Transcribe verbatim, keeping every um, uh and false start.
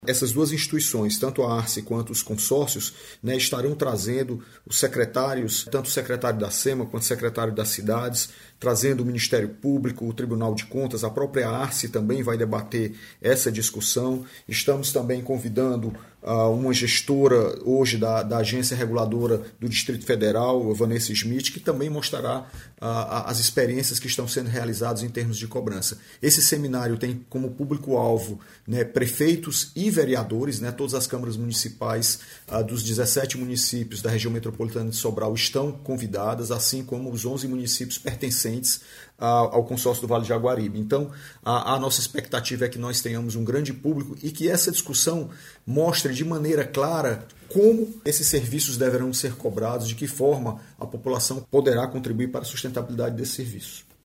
Essas duas instituições, tanto a Arce quanto os consórcios, né, estarão trazendo os secretários, tanto o secretário da SEMA quanto o secretário das cidades, trazendo o Ministério Público, o Tribunal de Contas, a própria Arce também vai debater essa discussão. Estamos também convidando uh, uma gestora hoje da, da Agência Reguladora do Distrito Federal, a Vanessa Smith, que também mostrará uh, as experiências que estão sendo realizadas em termos de cobrança. Esse seminário tem como público-alvo, né, prefeitos e vereadores, né, todas as câmaras municipais uh, dos dezessete municípios da região metropolitana de Sobral estão convidadas, assim como os onze municípios pertencentes ao consórcio do Vale de Jaguaribe. Então, a, a nossa expectativa é que nós tenhamos um grande público e que essa discussão mostre de maneira clara como esses serviços deverão ser cobrados, de que forma a população poderá contribuir para a sustentabilidade desses serviços.